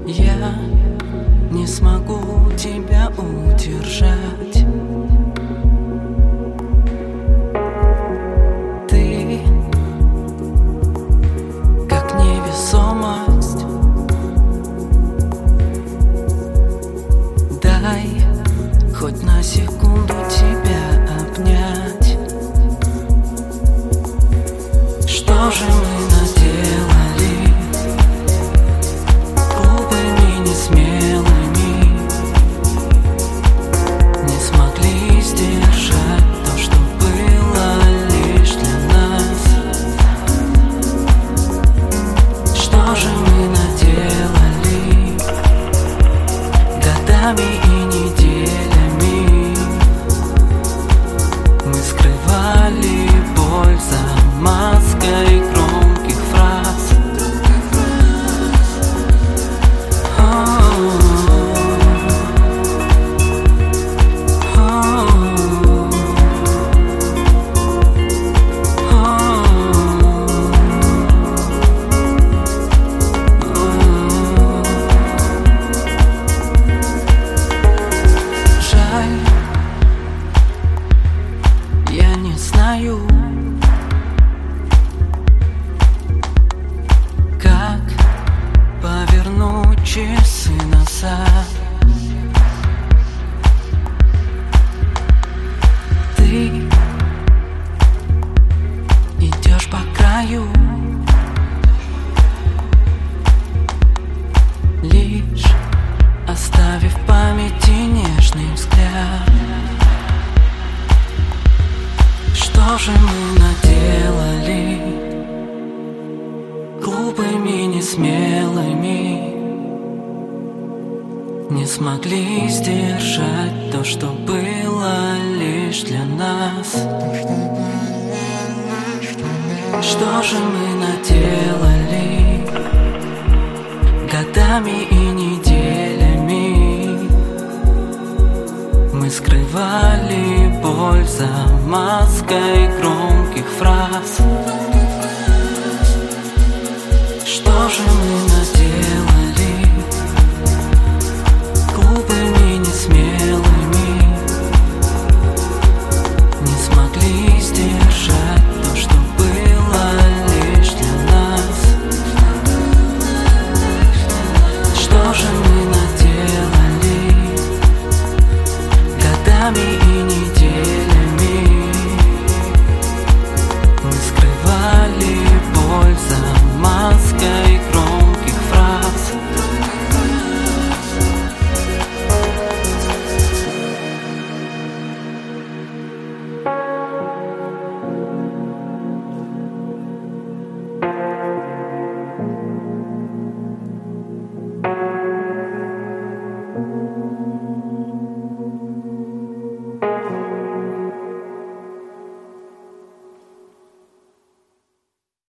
Я не смогу тебя удержать. Ты как невесомость. Дай хоть на секунду тебя обнять. Что же мы наделали глупыми, несмелыми? Не смогли сдержать то, что было лишь для нас. Что же мы наделали годами и неделями? Мы скрывали боль за маской громких фраз. Жаль, я не знаю, как повернуть часы назад. Ты идешь по краю, лишь оставив в памяти нежный взгляд. Что же мы наделали глупыми, несмелыми? Не смогли сдержать то, что было лишь для нас. Что же мы наделали годами и неделями? Мы скрывали боль за маской громких фраз. Что же мы наделали